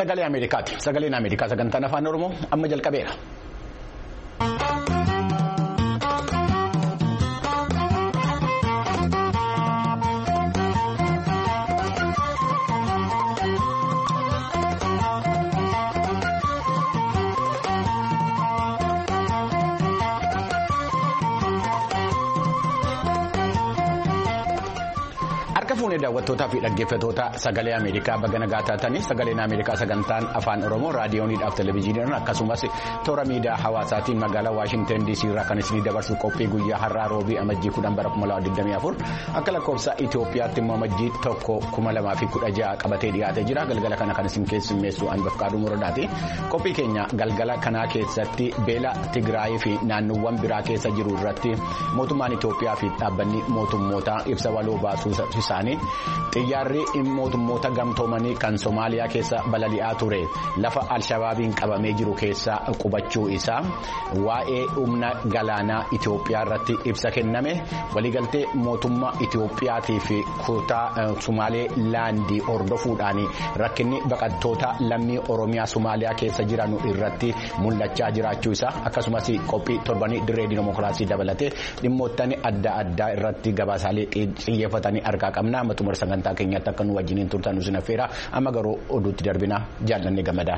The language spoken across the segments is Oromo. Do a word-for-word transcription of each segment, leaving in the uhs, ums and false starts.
sagalee Ameerikaati. Sagaleen Ameerikaa sagantaan afaan Oromoo amma jalqabeera. Fuunee daawwattootaa fi dhaggeeffattoota sagalee Ameerikaa baga nagaa taatanii sagaleen Ameerikaa sagantaan afaan Oromoo raadiyooniidhaaf televezyiiniidhaan akkasumas toora miidiyaa hawaasaatiin magaalaa Waashingtan D C irraa kan isinii dabarsu qophii guyyaa har'aa roobii amajjii kudhan bara kuma lama digdamii afur akka lakkoofsa Itoophiyaatti immoo amajjii tokko kuma lamaa fi kudha ja'a qabatee dhiyaatee jira. Galgala kana kan isin keessummeessu Anbafqaaduu Muradaati. Qophii keenya galgala kanaa keessatti beela Tigraayii fi naannoowwan biraa keessa jiru irratti mootummaan Itoophiyaa fi dhaabbanni mootummootaa ibsa waloo baasuu isaanii. Xiyyaarri mootummoota gamtoomanii kan Somaaliyaa keessa balali'aa ture lafa Alshabaabiin qabamee jiru keessa qubachuu isaa waa'ee humna galaanaa Itoophiyaa irratti ibsa kenname waliigaltee mootummaa Itoophiyaatii fi kutaa Sumaalee laandii hordofuudhaan rakkinni baqattoota lammii Oromiyaa Somaaliyaa keessa jiran irratti mul'achaa jiraachuu isaa akkasumas qophii torbanii dirree dimookiraasii dabalatee dhimmoottan adda addaa irratti gabaasaalee xiyyeeffatanii argaa qabna. Tumar sagantaa keenyatti akka nu wajjiniin turtan nusin affeera amma garuu oduutti darbina jaallanne gammadaa.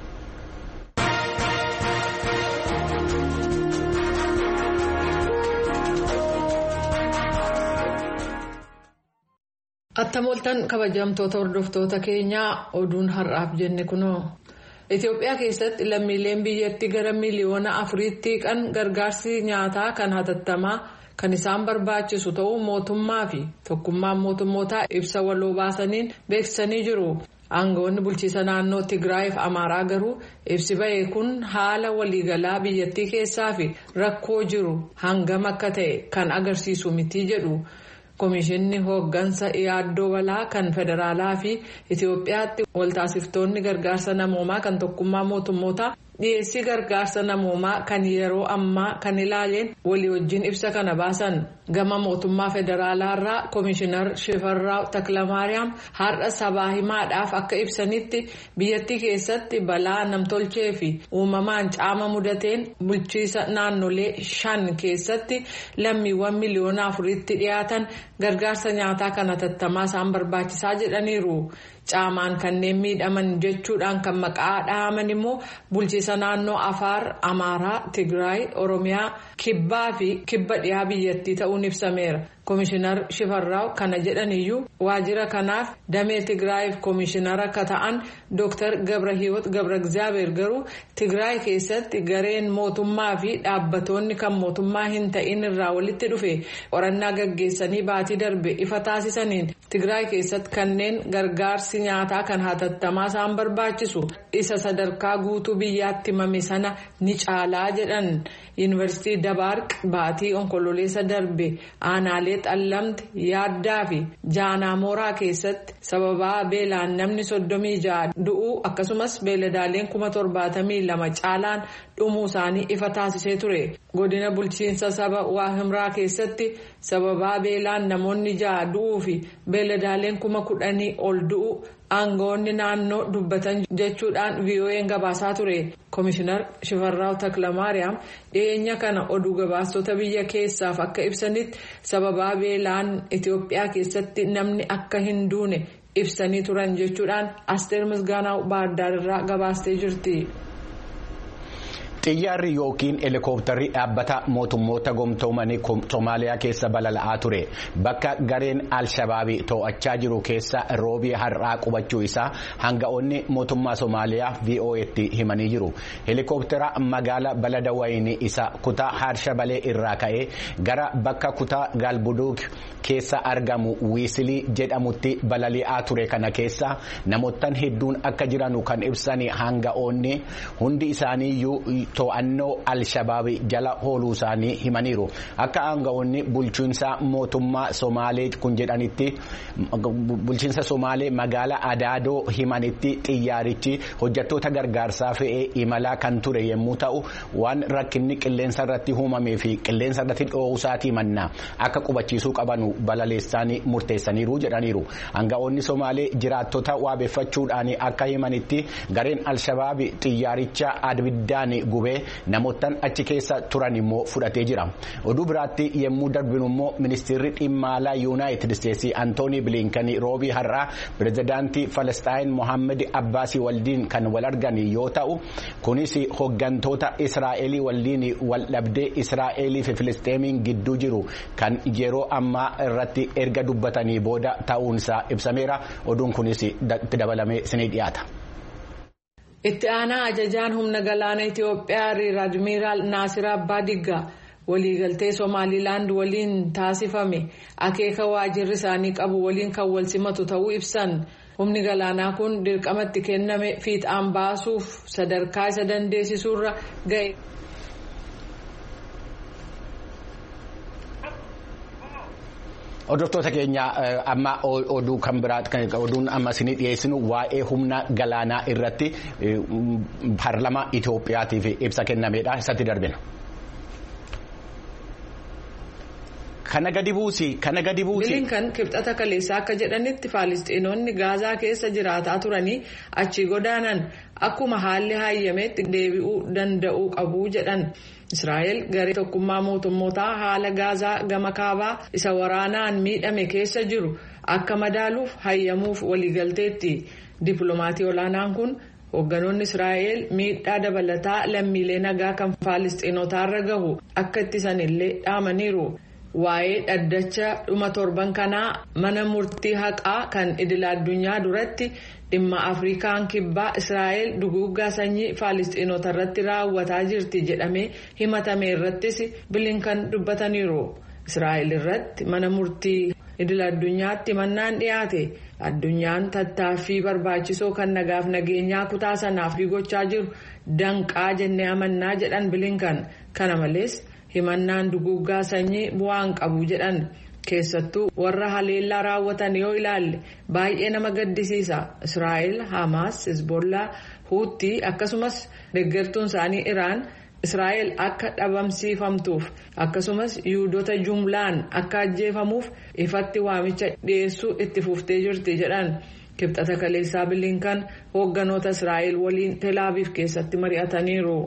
Attamooltan kabajamtoota hordoftoota keenyaa oduun har'aaf jenne kunoo. Itoophiyaa keessatti lammiileen biyyattii gara miliyoona afuriitti kan gargaarsi nyaataa kan hatattamaa kan isaan barbaachisu ta'uu mootummaa fi tokkummaan mootummootaa ibsa waloo baasaniin beeksisanii jiru. Aangawoonni bulchiisa naannoo Tigraay fi Amaaraa garuu ibsi ba'e kun haala waliigalaa biyyattii keessaa fi rakkoo jiru hangam akka ta'e kan agarsiisu miti jedhu. Komishinni hooggansa yaaddoo balaa kan federaalaa fi Itoophiyaatti waltaasiftoonni gargaarsa namoomaa kan tokkummaa mootummootaa dhiyeessii gargaarsa namoomaa kan yeroo ammaa kan ilaaleen walii wajjin ibsa kana baasan. Gama mootummaa federaalaa irraa Komishinar Shifarraa Taklamaariyaam har'a sabaa himaadhaaf akka ibsanitti biyyattii keessatti balaa namtolchee fi uumamaan caama mudateen bulchiisa naannolee shan keessatti lammiiwwan miliyoona afuritti dhiyaatan gargaarsa nyaataa kan hatattamaa isaan barbaachisaa jedhaniiru. Caamaan kanneen miidhaman jechuudhaan kan maqaa dhahaman immoo bulchiisa naannoo Afaar, Amaaraa, Tigraay, Oromiyaa, Kibbaa fi Kibba dhiyaa biyyattii ta'uun ibsameera. Komishinar Shifarraa kana jedhaniyyuu waajjira kanaaf damee Tigraayiif komishinara akka ta'an Dooktar Gabrahiwoot Gabragzaabeer garuu Tigraay keessatti gareen mootummaa fi dhaabbatoonni kan mootummaa hin ta'in irraa walitti dhufe qorannaa gaggeessanii baatii darbe ifa taasisaniin Tigraay keessatti kanneen gargaarsi nyaataa kan hatattamaa isaan barbaachisu isa sadarkaa guutuu biyyaatti himame sana ni caalaa jedhan. Yuunivarsiitii Dabaarq baatii onkololeessa darbe aanaalee xallamte yaaddaa fi jaanaamoraa keessatti sababaa beelaan namni soddomii ja'a du'uu akkasumas beeladaaleen kuma torbaatamii lama caalaan dhumuu isaanii ifa taasisee ture. Godina bulchiinsa saba Waahimraa keessatti sababaa beelaan namoonni ja'a du'uu fi beeladaaleen kuma kudhanii ol du'uu aangawoonni naannoo dubbatan jechuudhaan V O A'n gabaasaa ture. Komishinar Shifarraa Taklamaariyaam dhiyeenya kana oduu gabaastota biyya keessaaf akka ibsanitti sababaa beelaan Itoophiyaa keessatti namni akka hin duune ibsanii turan jechuudhaan Asteer Misgaanaa Baardaar irraa gabaastee jirti. Xiyyaarri yookiin helikoophtarri dhaabbata mootummoota gamtoomanii Somaaliyaa keessa balala'aa ture bakka gareen Alshabaabii to'achaa jiru keessa roobii har'aa qubachuu isaa hanga'oonni mootummaa Somaaliyaa V O A'tti himanii jiru. Helikoophitara magaala Baladawayini isa kutaa Harshabalee irraa ka'ee gara bakka kutaa Galbuduuk keessa argamu Wiisilii jedhamutti balali'aa ture kana keessa namoottan hedduun akka jiranu kan ibsan hanga'oonni hundi isaaniiyyuu to'annoo Alshabaabii jala ooluu isaanii himaniiru. Akka aangawoonni bulchiinsa mootummaa Somaalee kun jedhanitti bulchiinsa Somaalee magaalaa Adaadoo himanitti xiyyaarichi hojjettoota gargaarsaa fe'ee imalaa kan ture yommuu ta'u waan rakkinni qilleensa irratti uumamee fi qilleensa irratti dhoowwuu isaatii mannaa akka qubachiisuu qabanu balaleessaanii murteessaniiru jedhaniiru. Aangawoonni Somaalee jiraattota waabeeffachuudhaan akka himanitti gareen Alshabaab xiyyaaricha abiddaan gubee namootaan achi keessa turan immoo fudhatee jira. Oduu biraatti yommuu darbinu immoo ministeerri dhimma alaa Yuunaayitid Isteetsi Antoonii Bilinkanii roobii har'aa pirezidaantii Falasxaayin Mohaammed Abbaasii waliin kan wal argan yoo ta'u kunis hoggantoota Israa'elii waliin wal dhabdee Israa'elii fi Filisxeemiin gidduu jiru kan yeroo ammaa irratti erga dubbatanii booda ta'uunsaa ibsameera. Oduun kunis dabalamee isinii dhiyaata. Itti aanaa ajajaan humna galaana Itiyoophiyaa Riir Admiraal Naasir Abbaa Diggaa waliigaltee Somaalilaand waliin taasifame akeeka waajirri isaanii qabu waliin kan wal simatu ta'uu ibsan. Humni galaanaa kun dirqamatti kenname fiixaan baasuuf sadarkaa isa dandeessisuurra ga'e. Hordoftoota keenya amma oduu kan biraatti oduun amma isinii dhiyeessinu waa'ee humna galaanaa irratti paarlamaa Itoophiyaatiif ibsa kennameedha. Isatti darbina. Kana gadi buusi kana gadi buusi. Bilinkan kibxata kaleessaa akka jedhanitti Faalistiinoonni Gaazaa keessa jiraataa turanii achi godaanan akkuma haalli hayyameetti deebi'uu danda'uu qabu jedhan. Israa'el garee tokkummaa mootummootaa haala Gaazaa gama kaabaa isa waraanaan miidhame keessa jiru akka madaaluuf hayyamuuf waliigalteetti. Dippiloomatii olaanaan kun hoogganoonni Israa'el miidhaa dabalataa lammiilee nagaa kan Faalistiinotaarra gahu akka ittisanillee dhaamaniiru. Waa'ee dhaddacha dhuma torban kanaa mana murtii haqaa kan idila addunyaa duratti dhimma Afrikaan kibbaa Israa'el duguuggaa sanyii Faalistiinota irratti raawwataa jirti jedhamee himatame irrattis Bilinkan dubbataniiru. Israa'el irratti mana murtii idila addunyaatti mannaan dhiyaate addunyaan tattaaffii barbaachisoo kan nagaaf nageenyaa kutaa sanaaf gochaa jiru danqaa jennee amannaa jedhan Bilinkan. Kana malees himannaan duguuggaa sanyii bu'aan qabu jedhan keessattuu warra haleellaa raawwatan yoo ilaalle baay'ee nama gaddisiisa. Israa'el, Hamaas, Hezbollaa, Huutii akkasumas deeggartuun isaanii Iraan Israa'el akka dhabamsiifamtuuf akkasumas Yihuudoota jumlaan akka ajjeefamuuf ifatti waamicha dhiyeessuu itti fuftee jirti jedhan. Kibxata kaleessaa Bilinkan hoogganoota Israa'el waliin Telaaviif keessatti mari'ataniiru.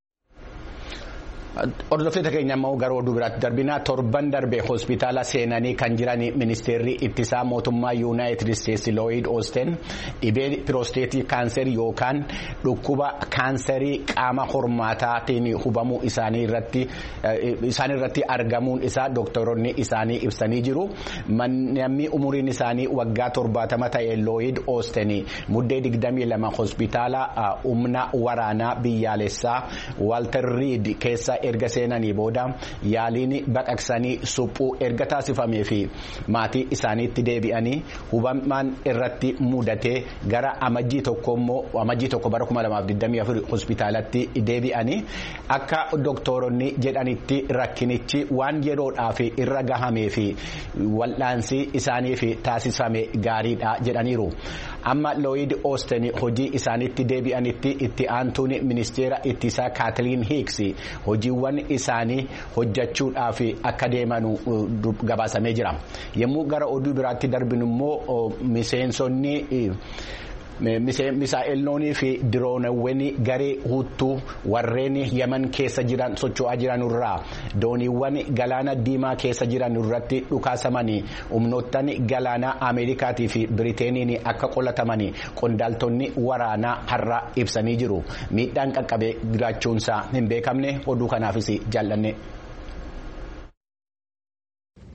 Hordoftoota keenya immoo gara oduu biraatti darbinaa torban darbe hospitaala seenanii kan jiran ministeerri ittisaa mootummaa Yuunaayitid Isteetsi Looyid Oosten dhibee piroosteetii kaanserii yookaan dhukkuba kaanserii qaama hormaataatiin hubamuu isaanii irratti isaan irratti argamuun isaa doktoroonni isaanii ibsanii jiru. Namni umuriin isaanii waggaa torbaatama ta'e Looyid Oosten muddee digdamii lama hospitaala humna waraanaa biyyaalessaa Walter Reed keessa erga seenanii booda yaaliin baqaqsanii suphuu erga taasifamee fi maatii isaaniitti deebi'anii hubamaan irratti mudatee gara amajjii tokko immoo amajjii tokko bara kuma lamaaf digdamii afur hospitaalatti deebi'anii akka doktoroonni jedhanitti rakkinichi waan yeroodhaaf irra gahamee fi wal'aansi isaaniif taasifame gaariidha jedhaniiru. Amma Looyid Oosten hojii isaaniitti deebi'anitti itti aantuun ministeera ittisaa Kaatiliin Hiiks hojiiwwan isaanii hojjechuudhaaf akka deemanu gabaasamee jira. Yommuu gara oduu biraatti darbinu immoo miseensonni misaa'eloonii fi diroonawwan garee huuttuu warreen Yemen keessa jiran socho'aa jiran irraa dooniiwwan galaana diimaa keessa jiran irratti dhukaasamanii humnoottan galaanaa Ameerikaatii fi Biriteeniin akka qolatamanii qondaaltonni waraanaa har'a ibsanii jiru. Miidhaan qaqqabee jiraachuunsaa hin beekamne oduu kanaafis jaallanne.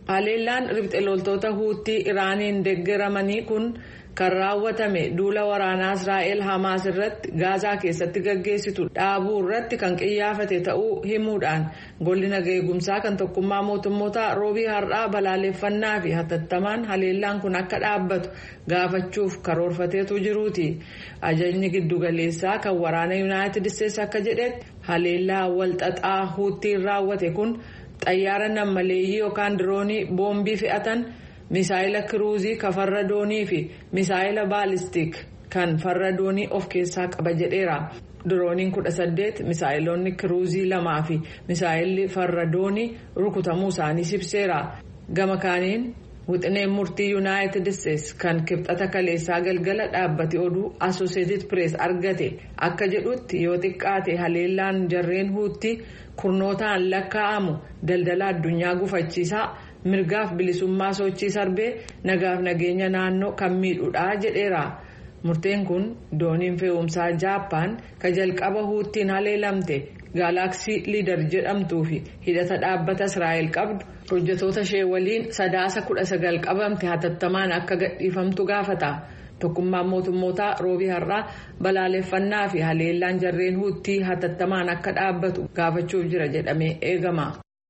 Haleellaan riphxe loltoota Huutii Iraaniin deeggaramanii kun kan raawwatame duula waraanaa Israa'el Hamaas irratti Gaazaa keessatti gaggeessitu dhaabuu irratti kan qiyyaafate ta'uu himuudhaan golli nagaa eegumsaa kan tokkummaa mootummoota roobii har'aa balaaleffannaa fi hatattamaan haleellaan kun akka dhaabbatu gaafachuuf karoorfateetu jiruuti. Ajajni giddugaleessaa kan waraana Yuunaayitid Isteetsi akka jedhetti haleellaa walxaxaa Huutiin raawwate kun xayyaara nammaleeyyii yookaan diroonii boombii fe'atan. Misaayila kiruuzii kan farra doonii fi misaayila baalistiik kan farra doonii of keessaa qaba jedheera. Dirooniin kudha saddeet misaayiloonni kiruuzii lamaa fi misaayilli farra doonii rukutamuu isaanii ibseera. Gama kaaniin wixineen murtii Yuunaayitid Isteetsi kan kibxata kaleessaa galgala dhaabbate oduu Associated Press argate akka jedhutti yoo xiqqaate haleellaan jarreen Huutii kurnootaan lakkaa'amu daldala addunyaa gufachiisaa. Mirgaaf bilisummaa sochii sarbee nagaaf nageenya naannoo kan miidhuudha jedheera. Murteen kun dooniin fe'umsaa Jaappaan kan jalqaba Huutiin haleelamte Gaalaaksii Liidar jedhamtuu fi hidhata dhaabbata Israa'el qabdu hojjetoota ishee waliin sadaasa kudha sagal qabamte hatattamaan akka gadhiifamtu gaafata. Tokkummaan mootummootaa roobii har'aa balaaleffannaa fi haleellaan jarreen Huutii hatattamaan akka dhaabbatu gaafachuuf jira jedhamee eegama.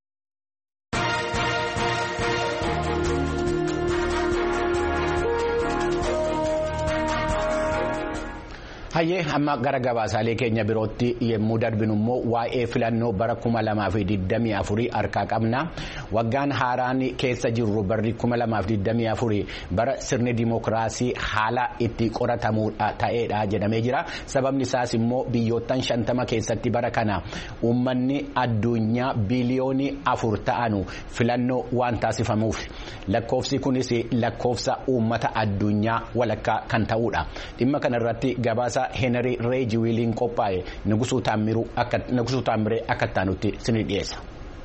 Hayyee amma gara gabaasaalee keenya birootti yemmuu darbinu immoo waa'ee filannoo bara kuma lamaa fi digdamii afurii harkaa qabna. Waggaan haaraan keessa jirru barri kuma lamaa fi digdamii afurii bara sirni dimookiraasii haala itti qoratamuudha ta'eedha jedhamee jira. Sababni isaas immoo biyyoottan shantama keessatti bara kana uummanni addunyaa biliyoonii afur ta'anu filannoo waan taasifamuuf lakkoofsi kunis lakkoofsa uummata addunyaa walakkaa kan ta'uudha. Dhimma kanarratti gabaasa Henry Reeji wiliin qophaa'e Nugusuu Taamiree akka taanutti sinii dhiyeessa.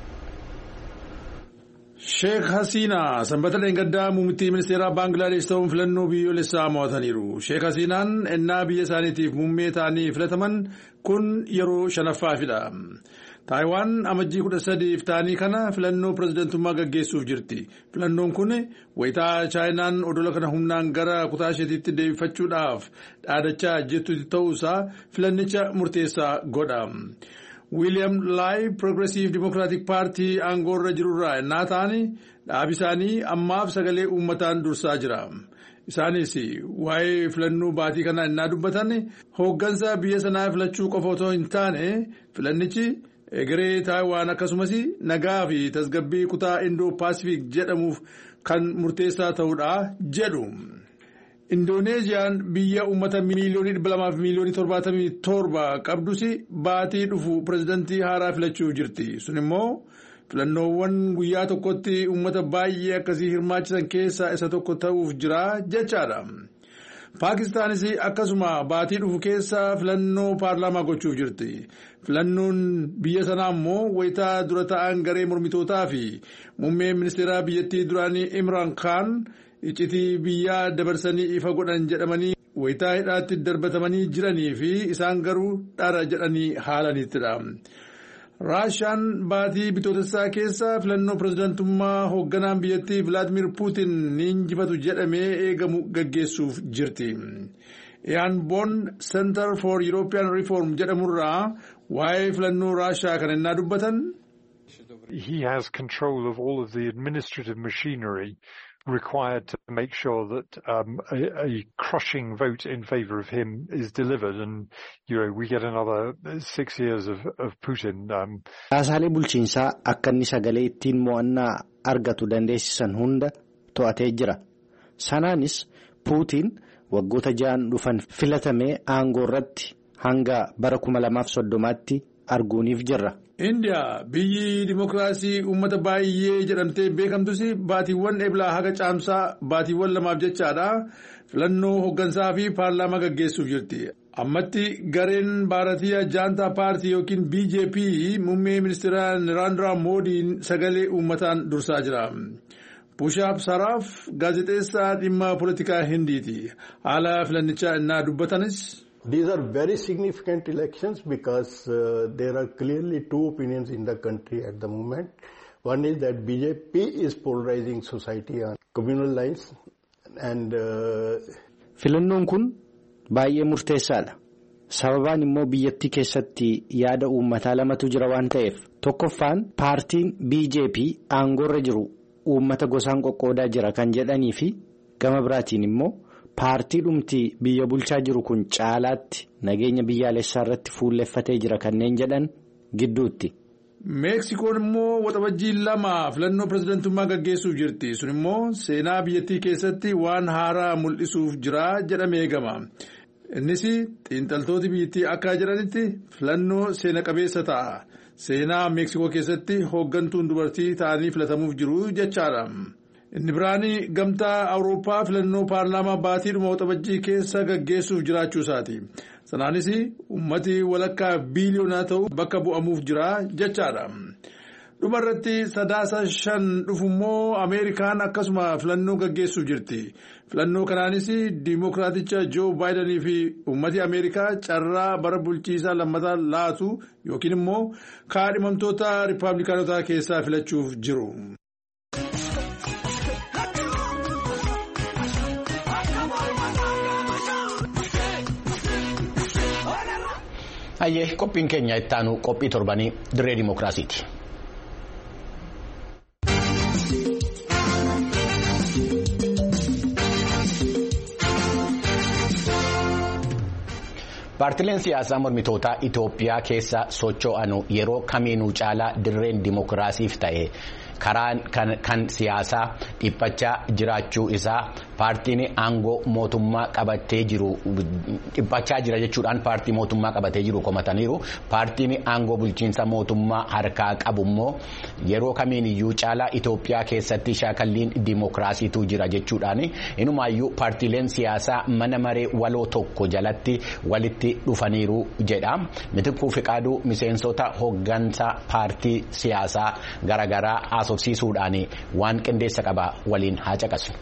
Sheek Hasiinaa sanbata dheengaddaa muummittii ministeeraa Baangilaadesh ta'uun filannoo biyyoolessaa mo'ataniiru. Sheek Hasiinaan ennaa biyya isaaniitiif muummee ta'anii filataman kun yeroo shanaffaafidha. Taayiwaan amajjii kudha sadiif ta'anii kana filannoo pirezidantummaa gaggeessuuf jirti. Filannoon kun wayitaa chaayinaan odola kana humnaan gara kutaa isheetitti deebifachuudhaaf dhaadachaa jettutti ta'uusaa filannicha murteessaa godha. William Lai Progressive Democratic Party aangoorra jirurraa ennaa ta'anii dhaabi isaanii ammaaf sagalee uummataan dursaa jira. Isaanis waa'ee filannoo baatii kanaa ennaa dubbatan hooggansa biyya sanaa filachuu qofa otoo hin taane filannichi egeree Taayiwaan akkasumas nagaa fi tasgabbii kutaa Indoo Paasifiik jedhamuuf kan murteessaa ta'uudha jedhu. Indoneeziyaan biyya uummata miiliyoonii dhibba lamaa fi miiliyoonii torbaatamii torba qabdus baatii dhufu pirezidantii haaraa filachuu jirti. Sun immoo filannoowwan guyyaa tokkotti uummata baay'ee akkasii hirmaachisan keessaa isa tokko ta'uuf jira jechaadha. Paakistaanis akkasuma baatii dhufu keessa filannoo paarlaamaa gochuuf jirti. Filannoon biyya sanaa immoo wayitaa dura ta'an garee mormitootaa fi muummee ministeeraa biyyattii duraanii Imraan Khan iccitii biyyaa dabarsanii ifa godhan jedhamanii wayitaa hidhaatti darbatamanii jiranii fi isaan garuu dhara jedhanii haalanittidha. Raashiyaan baatii bitootessaa keessa filannoo pirezidantummaa hoogganaan biyyattii Vilaadimir Puutin ni injifatu jedhamee eegamu gaggeessuuf jirti. Iyaan Boon Center for European Reform jedhamurraa waa'ee filannoo Raashiyaa kan ennaa dubbatan. He has control of all of the administrative machinery required to make sure that um, a, a crushing vote in favor of him is delivered, and you know we get another six years of, of Putin. Um. Haasaalee bulchiinsaa akka inni sagalee ittiin mo'annaa argatu dandeessisan hunda to'atee jira. Sanaanis Puutiin waggoota ja'an dhufan filatamee aangoo irratti hanga bara kuma lamaaf soddomaatti arguuniif jirra. Indiyaa biyyi dimookiraasii uummata baay'ee jedhamtee beekamtus baatiiwwan eblaa haga caamsaa baatiiwwan lamaaf jechaadha filannoo hooggansaa fi paarlaamaa gaggeessuuf jirti. Ammatti gareen Bharatiya Janata Paartii yookiin B J P muummee ministeeraa Narendra Moodiin sagalee uummataan dursaa jira. Pushaab Saraaf gaazexeessaa dhimma poolitikaa Hindiiti. Haala filannichaa innaa dubbatanis. These are very significant elections because uh, there are clearly two opinions in the country at the moment. One is that B J P is polarizing society on communal lines and. Filannoon kun baay'ee murteessaadha. Sababaan immoo biyyattii keessatti yaada uummataa lamatu jira waan ta'eef tokkoffaan paartiin B J P aangoorra jiru uummata gosaan qoqqoodaa jira kan jedhanii fi gama biraatiin immoo paartii dhumti biyya bulchaa jiru kun caalaatti nageenya biyyaalessaa irratti fuulleffatee jira kanneen jedhan gidduutti. Meeksikoon immoo waxabajjii lama filannoo pirezidantummaa gaggeessuuf jirti. Sun immoo seenaa biyyattii keessatti waan haaraa mul'isuuf jira jedhamee eegama. Innis xiinxaltooti biyyattii akka jiranitti filannoo seena qabeessa ta'a. Seenaa Meeksikoo keessatti hooggantuun dubartii ta'anii filatamuuf jiru jechaadha. Inni biraan gamtaa Awurooppaa filannoo paarlaamaa baatiidhuma waxabajjii keessa gaggeessuuf jiraachuu isaati. Sanaanis ummati walakkaa biiliyoonaa ta'u bakka bu'amuuf jira jechaadha. Dhumarratti sadaasa shan dhufummoo Ameerikaan akkasuma filannoo gaggeessuuf jirti. Filannoo kanaanis Dimookiraaticha Joo Baayidanii fi ummati Ameerikaa carraa bara bulchiisaa lammataa laatu yookiin immoo kaadhimamtoota Rippaabilikaanotaa keessaa filachuuf jiru. Hayyee qophiin keenya itti aanu qophii torbanii dirree dimookiraasiiti. Paartileen siyaasaa mormitootaa Itoophiyaa keessa socho'anu yeroo kamiinuu caalaa dirreen dimookiraasiif ta'e karaan kan siyaasaa dhiphachaa jiraachuu isaa paartiin aangoo mootummaa qabatee jiru dhiphachaa jira jechuudhaan paartii mootummaa qabatee jiru komataniiru. Paartiin aangoo bulchiinsa mootummaa harkaa qabu immoo yeroo kamiiniyyuu caalaa Itoophiyaa keessatti shaakalliin dimookiraasiitu jira jechuudhaan inumaayyuu paartileen siyaasaa mana maree waloo tokko jalatti walitti dhufaniiru jedha. Mitikkuu Fiqaaduu miseensota hooggansa paartii siyaasaa garaagaraa haasofsiisuudhaan waan qindeessa qaba waliin haa caqasu.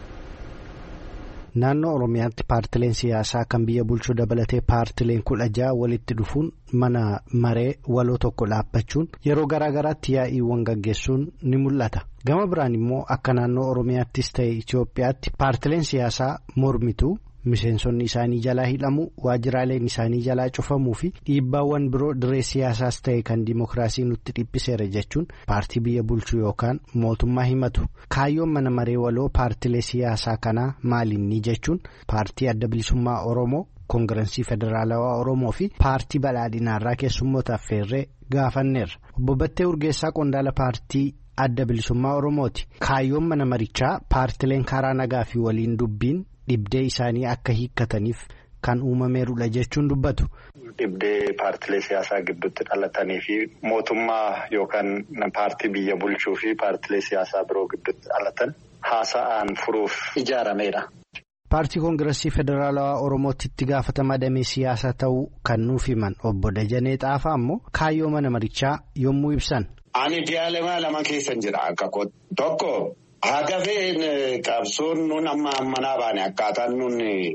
Naannoo Oromiyaatti paartileen siyaasaa kan biyya bulchuu dabalatee paartileen kudha ja'a walitti dhufuun mana maree waloo tokko dhaabbachuun yeroo garaagaraatti yaa'iiwwan gaggeessuun ni mul'ata. Gama biraan immoo akka naannoo Oromiyaattis ta'e Itoophiyaatti paartileen siyaasaa mormituu miseensonni isaanii jalaa hidhamu waajjiraaleen isaanii jalaa cufamuu fi dhiibbaawwan biroo dirree siyaasaas ta'e kan dimookiraasii nutti dhiphiseera jechuun paartii biyya bulchuu yookaan mootummaa himatu. Kaayyoon mana maree waloo paartilee siyaasaa kanaa maalinni jechuun paartii adda bilisummaa Oromoo, koongirensii federaalawaa Oromoo fi paartii badhaadhinaarraa keessummoota affeerree gaafanneerra. Obbo Battee Urgeessaa qondaala paartii adda bilisummaa Oromooti. Kaayyoon mana marichaa paartileen karaa nagaa fi waliin dubbiin dhibdee isaanii akka hiikkataniif kan uumameerudha jechuun dubbatu. Dhibdee paartilee siyaasaa gidduutti dhalatanii fi mootummaa yookaan paartii biyya bulchuu fi paartilee siyaasaa biroo gidduutti dhalatan haasa'aan furuuf ijaarameedha. Paartii Koongiressii Federaalawaa Oromootti itti gaafatama damee siyaasaa ta'uu kan nuuf himan obbo Dajanee Xaafaa immoo kaayyoo mana marichaa yommuu ibsan. Ani diyaalemaa lama keessan jira akka tokko. Hagafeen qabsoon nun amma ammanaa baane akkaataan nun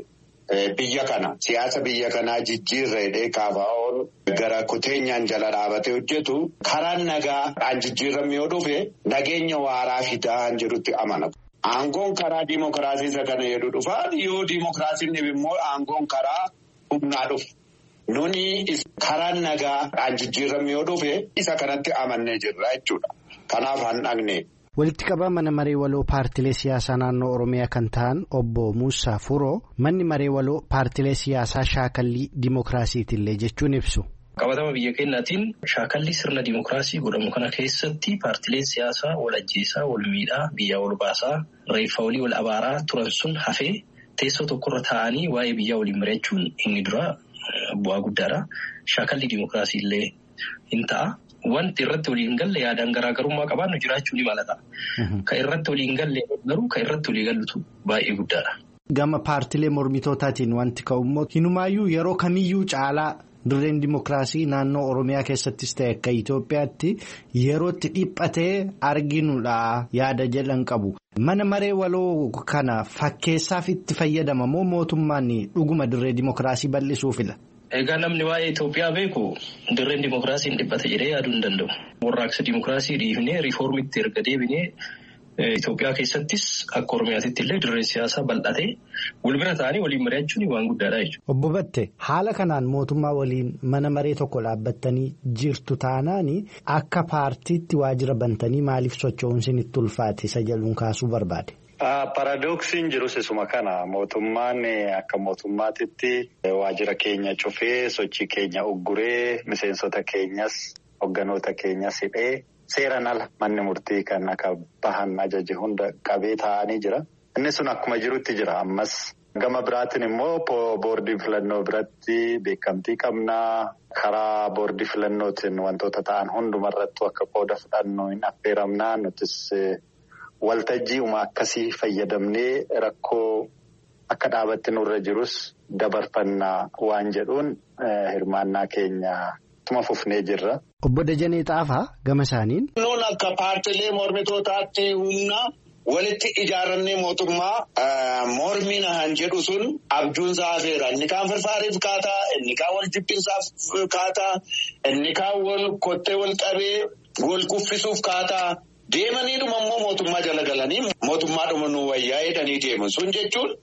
biyya kana siyaasa biyya kanaa jijjiirreedhee kaafaa'oon gara kuteenyaan jala dhaabatee hojjetu karaan nagaa aan jijjiirramee yoo dhufe nageenya waaraa fidaan jedhutti amana. Aangoon karaa dimookiraasii kana jedhu dhufaa yoo dimookiraasiin dhibe immoo aangoon karaa humnaa dhufu. Nuni karaan nagaa aan jijjiirramee yoo dhufe isa kanatti amannee jirra jechuudha. Kanaaf handhaqne. Walitti qabaa mana maree waloo paartilee siyaasaa naannoo Oromiyaa kan ta'an obbo Muusaa Furoo manni maree waloo paartilee siyaasaa shaakallii dimookiraasiitillee jechuun ibsu. Qabatama biyya keenyaatiin shaakallii sirna dimookiraasii godhamu kana keessatti paartileen siyaasaa wal ajjeesaa, wal miidhaa, biyyaa wal baasaa, reeffa walii wal abaaraa turan sun hafee teessoo tokkorra taa'anii waa'ee biyyaa waliin mari'achuun inni dura bu'aa guddaadha. Shaakallii dimookiraasiillee hin ta'a. Wanti irratti waliin galle yaadaan garaagarummaa qabaannu jiraachuu ni malata. Kan irratti waliin galle garuu kan irratti walii gallutu baay'ee guddaadha. Gama paartilee mormitootaatiin wanti ka'ummoo hinumaayyuu yeroo kamiyyuu caalaa dirreen dimookiraasii naannoo Oromiyaa keessattis ta'e akka Itoophiyaatti yerootti dhiphatee arginudha yaada jedhan qabu. Mana maree waloo kana fakkeessaaf itti fayyadama moo mootummaan dhuguma dirree dimookiraasii bal'isuu fila? Egaa namni waa'ee Itoophiyaa beeku dirreen dimokiraasiin dhiphate jedhee yaaduu hin danda'u. Warraaqsa dimokiraasii dhiifnee riifoormitti erga deebinee Itoophiyaa keessattis akka Oromiyaatti illee dirreen siyaasaa bal'atee wal bira ta'anii waliin mari'achuun waan guddaadha jechuudha. Obbo Battee haala kanaan mootummaa waliin mana maree tokko dhaabbattanii jirtu taanaan akka paartiitti waajjira bantanii maaliif socho'uun isinitti ulfaate isa jedhuun kaasuu barbaade. Paradooksiin jirus isuma kana mootummaan akka mootummaatitti waajjira keenya cufee sochii keenya ugguree miseensota keenyas hogganoota keenyas hidhee. Seeraan ala manni murtii kan akka bahan ajaje hunda qabee taa'anii jira. Inni sun akkuma jirutti jira. Ammas gama biraatiin immoo boordii filannoo biratti beekamtii qabnaa. Karaa boordii filannootiin wantoota ta'an hundumarrattuu akka qooda fudhannu hin affeeramnaa. Nutis waltajjii uma akkasii fayyadamnee rakkoo akka dhaabatti nurra jirus dabarfannaa waan jedhuun hirmaannaa keenya. Tuma fufnee jirra. Obbo Dajanee Xaafaa gama isaaniin. Nuun akka paartilee mormitootaatti humna walitti ijaarannee mootummaa mormina han jedhu sun abjuunsaa hafeera. Inni kaan firfaariif kaataa, inni kaan wal jibbinsaaf kaataa, inni kaan wal kottee wal qabee wal kuffisuuf kaataa. Deemaniidhuma immoo mootummaa jala galanii mootummaadhuma nu wayyaa jedhanii deeman sun jechuun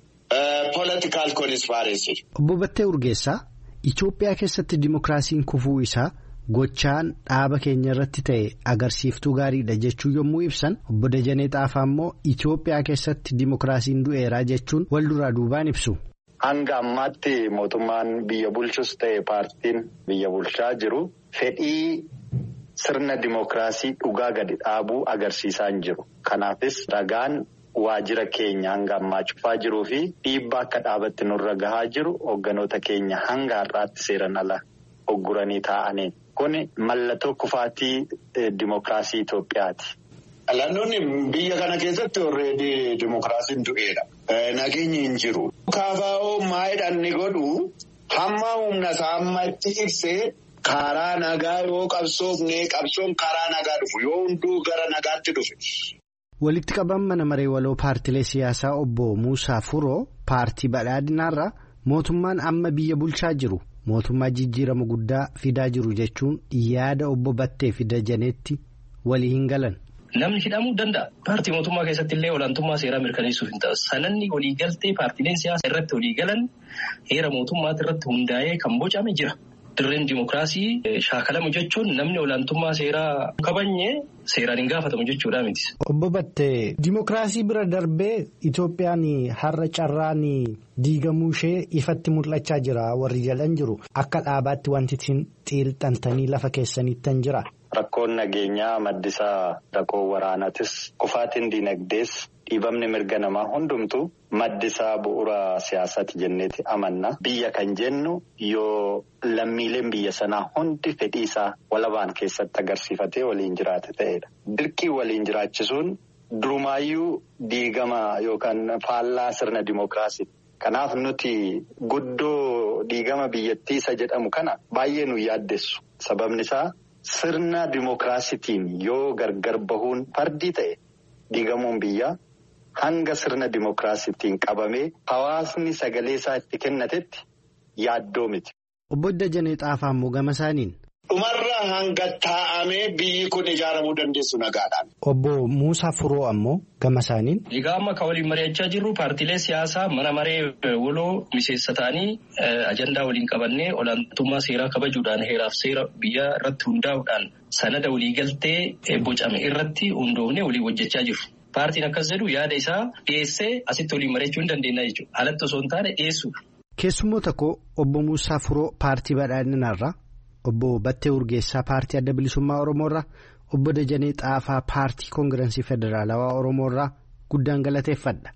political conspiracy. Obbo Battee Urgeessaa. Itoophiyaa keessatti dimokiraasiin kufuu isaa gochaan dhaaba keenya irratti ta'e agarsiiftuu gaariidha jechuu yommuu ibsan obbo Dajanee Xaafaa immoo Itoophiyaa keessatti dimokiraasiin du'eeraa jechuun wal duraa duubaan ibsu. Hanga ammaatti mootummaan biyya bulchus ta'e paartiin biyya bulchaa jiru fedhii sirna dimokiraasii dhugaa gadi dhaabuu agarsiisaa hin jiru. Kanaafis ragaan. Waajjira keenya hanga ammaa cufaa jiruu fi dhiibbaa akka dhaabatti nurra gahaa jiru hogganoota keenya hanga har'aatti seeran ala hogguranii taa'aniin. Kuni mallattoo kufaatii dimokiraasii Itoophiyaati. Naannoonni biyya kana keessatti already dimokiraasiin du'eedha. Nageenyi hin jiru. Kaafaa'oo maayidhaan ni godhu hamma humna isaa amma itti ibsee karaa nagaa yoo qabsoofne qabsoon karaa nagaa dhufu yoo hunduu gara nagaatti dhufe. Walitti qaban mana maree waloo paartilee siyaasaa obbo Muusaa Furoo paartii badhaadhinaarraa mootummaan amma biyya bulchaa jiru mootummaa jijjiirama guddaa fidaa jiru jechuun yaada obbo Battee fi Dajaneetti walii hin galan. Namni hidhamuu danda'a. Paartii mootummaa keessatti illee olaantummaa seeraa mirkaneessuuf hin ta'u. Sananni walii galtee paartileen siyaasaa irratti walii galan heera mootummaati irratti hundaa'ee kan bocame jira. Dirreen dimokiraasii shaakalamu jechuun namni olaantummaa seeraa kabanye seeraan hin gaafatamu jechuudha miti. Obbo Battee dimokiraasii bira darbee Itoophiyaan har'a carraan diigamuu ishee ifatti mul'achaa jira warri jedhan jiru. Akka dhaabaatti wanti isin xiilxantanii lafa keessaniittan jira. Rakkoon nageenyaa maddisaa rakkoo waraanaatis kufaatiin diinagdees dhiibamni mirga namaa hundumtu maddisaa bu'uura siyaasaati jenneeti amanna. Biyya kan jennu yoo lammiileen biyya sanaa hundi fedhii isaa walabaan keessatti agarsiifatee waliin jiraate ta'edha. Dirqii waliin jiraachisuun durumaayyuu diigama yookaan faallaa sirna dimokiraasii. Kanaaf nuti guddoo diigama biyyattii isa jedhamu kana baay'ee nu yaaddessu. Sababni isaa sirna dimokiraasiitiin yoo gargar bahuun fardii ta'e diigamuun biyyaa hanga sirna dimokiraasiitiin qabamee hawaasni sagalee isaa itti kennatetti yaaddoo miti. Obbo Dajanee Xaafaa immoo gama isaaniin. Dhumarra hanga taa'amee biyyi kun ijaaramuu dandeessu nagaadhaan. Obbo Muusaa Furoo ammoo gama isaaniin. Egaa amma kan waliin mari'achaa jirru paartiilee siyaasaa mana maree waloo miseensa ta'anii ajandaa waliin qabannee olaantummaa seeraa kabajuudhaan heeraaf seera biyya irratti hundaa'uudhaan sanada waliigaltee bocame irratti hundoofnee waliin hojjechaa jiru. Paartiin akkas jedhu yaada isaa dhiyeessee asitti waliin mari'achuu hin dandeenya jechuudha. Alatti osoo hin taane dhiyeessuudha. Keessummoota koo obbo Muusaa Furoo paartii badhaadhinaarraa. Obbo Battee Urgeessaa paartii adda bilisummaa Oromoorraa obbo Dajanee Xaafaa paartii koongirensii federaalawaa Oromoorraa guddaan galateeffadha.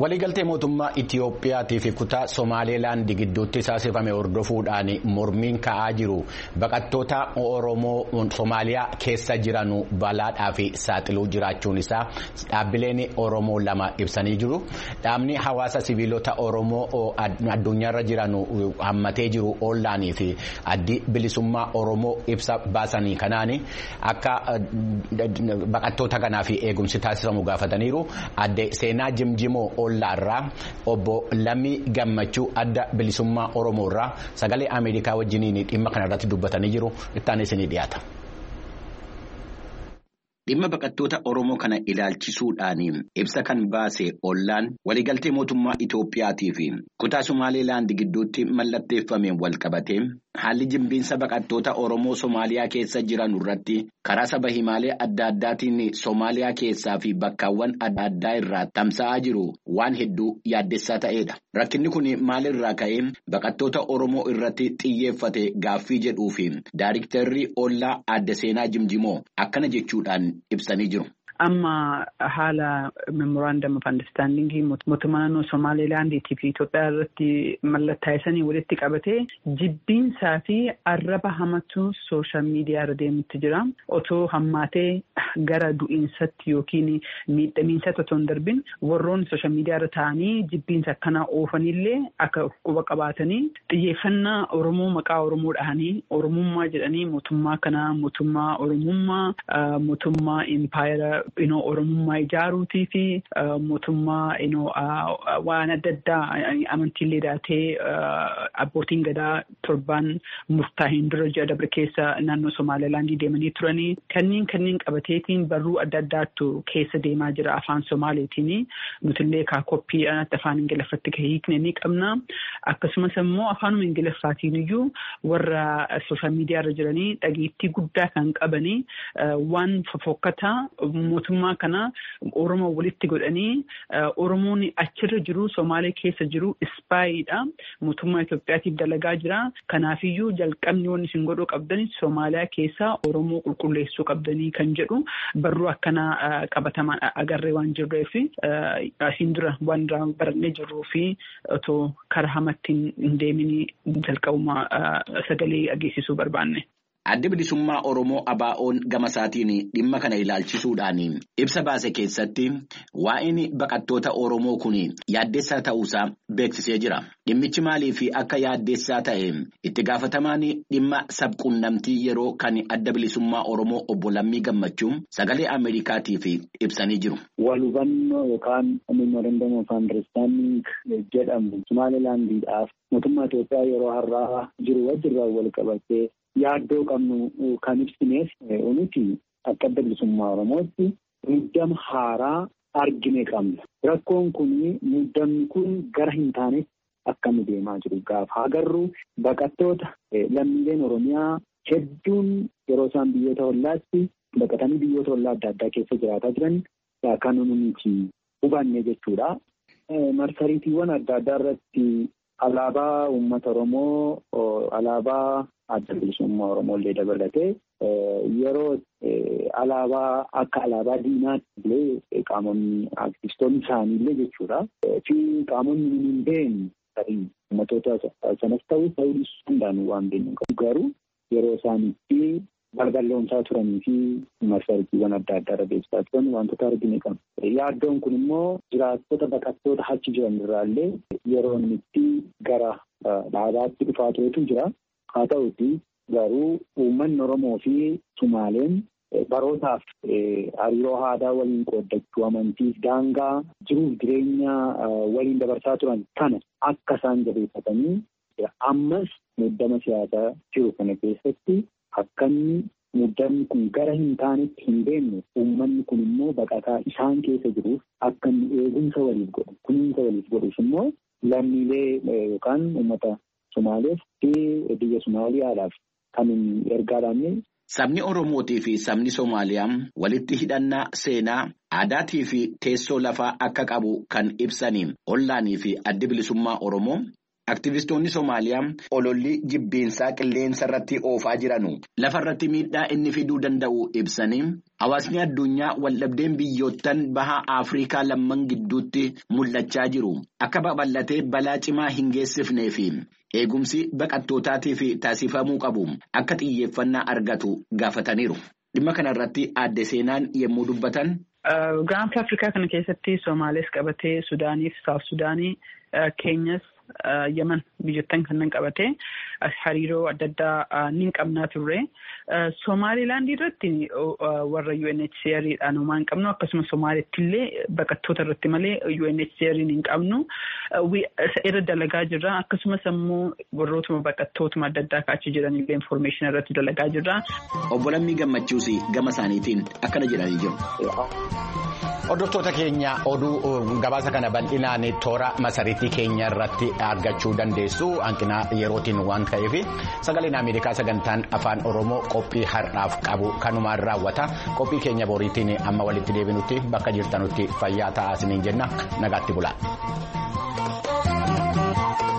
Waliigaltee mootummaa Itiyoophiyaatii fi kutaa Somaaliilaand gidduutti taasifame hordofuudhaan mormiin ka'aa jiru baqattoota Oromoo Somaaliyaa keessa jiran balaadhaa fi saaxiluu jiraachuun isaa dhaabbileen Oromoo lama ibsanii jiru. Dhaabni hawaasa siviilota Oromoo addunyaarra jiran hammatee jiru Ollaanii fi addi bilisummaa Oromoo ibsa baasanii kanaan akka baqattoota kanaaf eegumsi taasifamu gaafataniiru. Adde Seenaa Jimjimoo Ollaarraa obbo Lammii Gammachuu adda bilisummaa Oromoorraa sagalee Ameerikaa wajjiniin dhimma kanarratti dubbatanii jiru. Ittaanis ni dhiyaata. Dhimma baqattoota Oromoo kana ilaalchisuudhaan ibsa kan baase Ollaan waliigaltee mootummaa Itiyoophiyaatii fi kutaa Somaaliilaand gidduutti mallatteeffameen wal qabatee haalli jibbiinsa baqattoota Oromoo Somaaliyaa keessa jiran irratti karaa saba himaalee adda addaatiin Somaaliyaa keessaa fi bakkaawwan adda addaa irraa tamsa'aa jiru waan hedduu yaaddessaa ta'edha. Rakkinni kun maalirraa ka'ee baqattoota Oromoo irratti xiyyeeffate gaaffii jedhuu fi Daayiriktarri Ollaa Adde Seenaa Jimjimoo akkana jechuudhaan ibsanii jiru. Amma haala memorandum of understanding mootummaan Somaaliilaandii fi Itoophiyaa irratti mallattaa'isanii walitti qabatee jibbiinsaa fi arraba hamatu sooshaal miidiyaa irra deemutti jira. Otoo hammaatee gara du'iinsatti yookiin miidhamiinsatti otoo hin darbin warroonni sooshaal miidiyaa irra taa'anii jibbiinsa akkana oofanillee akka quba qabaatanii xiyyeeffannaa Oromoo maqaa Oromoo dhahanii Oromummaa jedhanii mootummaa kanaa mootummaa Oromummaa mootummaa impaayera Inoo Oromummaa ijaaruutii fi mootummaa inoo waan adda addaa amantiilee daatee abbootiin gadaa torban murtaa'een dura ji'a dabre keessa naannoo Somaaliilaandii deemanii turanii kanneen kanneen qabateetiin barruu adda addaattu keessa deemaa jira afaan Somaaliitiin nutillee kaakoppii afaan Ingiliffatti hiikne ni qabna. Akkasumas immoo afaanuma Ingiliffaatiin iyyuu warra sooshaal miidiyaa irra jiranii dhageettii guddaa kan qabanii waan fofokkataa mootummaa kana Oromoo walitti godhanii Oromoon achirra jiru Somaalee keessa jiru ispaayiidha. Mootummaa Itoophiyaatiif dalagaa jira. Kanaafiyyuu jalqabni waan isin godhuu qabdanii Somaaliyaa keessaa Oromoo qulqulleessuu qabdanii kan jedhu barruu akkana qabatamaan agarree waan jirreef asiin dura waan barannee jirruu fi otoo karaa hamattiin hin deeminii jalqabuma sagalee dhageessisuu barbaanne. Adda bilisummaa Oromoo Abaa'oon gama isaatiin dhimma kana ilaalchisuudhaan ibsa baase keessatti waa'een baqattoota Oromoo kun yaaddessaa ta'uusaa beeksisee jira. Dhimmichi maalii fi akka yaaddessaa ta'e itti gaafatamaan dhimma sabquunnamtii yeroo kan adda bilisummaa Oromoo obbo Lammii Gammachuu sagalee Ameerikaatiif ibsanii jiru. Wal hubannoo yookaan memorandum of understanding jedhamu Somaaliilaandiidhaaf mootummaa Itoophiyaa yeroo har'aa jiru wajjirraa wal qabatee yaaddoo qabnu kan ibsineef nuti akka adda bilisummaa Oromootti muddama haaraa argine qabna. Rakkoon kun muddamni kun gara hin taanetti akka nu deemaa jiru gaafa agarru baqattoota lammiileen Oromiyaa hedduun yeroo isaan biyyoota hollaatti baqatanii biyyoota hollaa adda addaa keessa jiraataa jiran kan nuti hubanne jechuudha. Marsariitiiwwan adda addaa irratti alaabaa uummata Oromoo alaabaa adda bilisummaa Oromoo illee dabalatee yeroo alaabaa akka alaabaa diinaatti illee qaamonni aktivistoonni isaanii illee jechuudha. Fi qaamonni hin beekne tarii uummattoota sanas ta'uu ta'uu dhiisuu danda'an waan beeknu qabu. Garuu yeroo isaanitti balballoomsaa turanii fi marsariitiiwwan adda addaa irra beeksisaa turan wantoota argine qabna. Yaaddoon kun immoo jiraattota baqattoota achi jiran irraallee yeroo inni itti gara dhaabaatti dhufaa turetu jira. Haa ta'uuti garuu uummanni Oromoo fi Sumaaleen barootaaf hariiroo aadaa waliin qooddachuu amantiif daangaa jiruuf jireenya waliin dabarsaa turan kana akka isaan jabeeffatanii ammas muddama siyaasaa jiru kana keessatti akkanni muddamni kun gara hin taanetti hin deemne uummanni kun immoo baqataa isaan keessa jiruuf akka inni eegumsa waliif godhu kunuunsa waliif godhus immoo lammiilee yookaan uummata Somaaleef fi biyya Somaaliyaadhaaf kan ergaadhaan. Sabni Oromootii fi sabni Somaaliyaa walitti hidhannaa seenaa aadaatii fi teessoo lafaa akka qabu kan ibsaniin Ollaanii fi addi bilisummaa Oromoo Aktivistoonni Somaaliyaa ololli jibbiinsaa qilleensa irratti oofaa jiranu lafarratti miidhaa inni fiduu danda'u ibsanii hawaasni addunyaa waldhabdeen biyyoottan baha Afrikaa lamman gidduutti mul'achaa jiru akka babal'atee balaa cimaa hin geessifnee fi eegumsi baqattootaatiif taasifamuu qabu akka xiyyeeffannaa argatu gaafataniiru. Dhimma kanarratti aadde seenaan yommuu dubbatan. Gaanfa Afrikaa kana keessatti Somaalees qabatee Sudaaniif Saawuf Sudaanii Keenyas Yemen biyyattan kanneen qabatee hariiroo adda addaa ni qabnaa turre. Somaaliilaand irratti warra U N H C R dhaan homaan qabnu akkasumas Somaaliitti illee baqattoota irratti malee U N H C R hin qabnu irra dalagaa jirra akkasumas ammoo warrootuma baqattootuma adda addaa kaachi jiran illee information irratti dalagaa jirra. Obbo Lammii Gammachuus gama isaaniitiin akkana jedhanii jiru. Hordoftoota keenya oduu gabaasa kana bal'inaan toora masariitii keenya irratti argachuu dandeessu hanqina yerootiin waan ta'eef sagaleen Ameerikaa sagantaan afaan Oromoo qophii har'aaf qabu kanumaan raawwata qophii keenya boriitiin amma walitti deebinutti bakka jirtanutti fayyaa ta'aa isiniin jenna nagaatti bulaa.